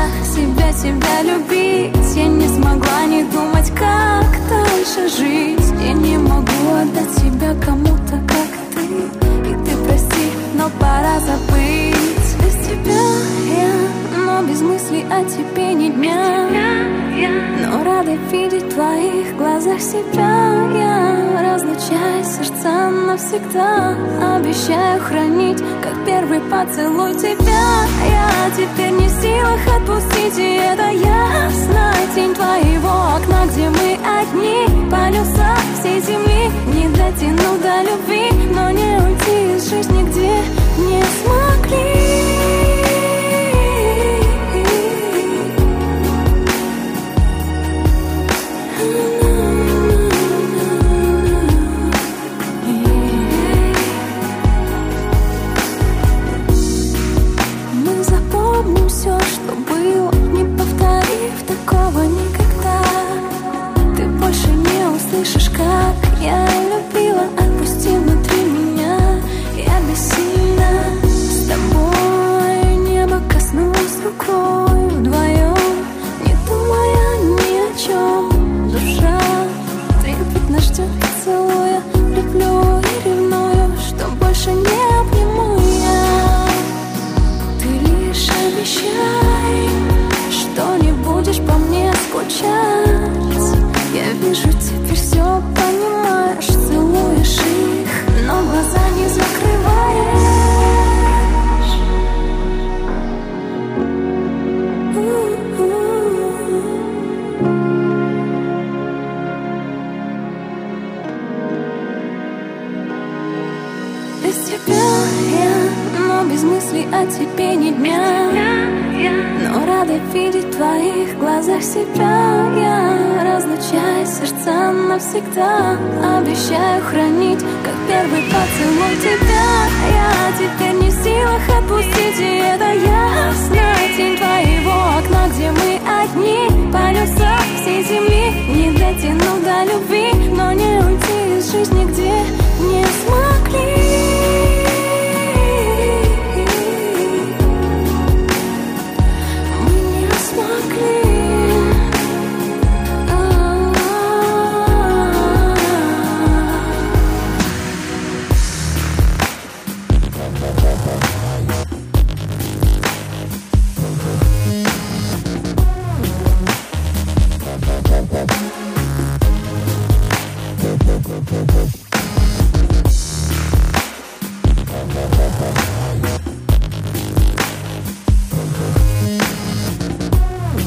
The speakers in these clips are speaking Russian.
себя любить. Я не смогла не думать, как дальше жить. Я не могу отдать себя кому-то, как ты. И ты прости, но пора забыть. Без тебя я, но без мыслей о тебе ни дня. Но рада видеть в твоих глазах себя. Я разлучаю сердца навсегда. Обещаю хранить, как первый поцелуй тебя. Я теперь не в силах отпустить, и это ясно. Тень твоего окна, где мы одни. Полюса всей земли не дотяну до любви, но не уйти из жизни, где не смогли. Все, что было, не повторив такого никогда. Ты больше не услышишь, как я любила. Отпусти внутри меня, я бессильна. С тобой небо коснулось рукой вдвоем, не думая ни о чем. Душа трепетно ждет поцелуя. Люблю и ревную, что больше не обниму я. Ты лишь обещай, что не будешь по мне скучать. Я вижу, теперь все понимаешь. Целуешь их, но глаза не закрываешь. Без тебя я, но без мыслей о тебе ни дня. Но рада видеть в твоих глазах себя. Я разлучаю сердца навсегда. Обещаю хранить, как первый поцелуй тебя. Я теперь не в силах отпустить, и это ясно. Тень твоего окна, где мы одни. Полюса всей земли не дотяну до любви, но не уйти из жизни, где не смогли.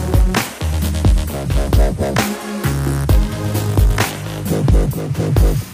Thank you.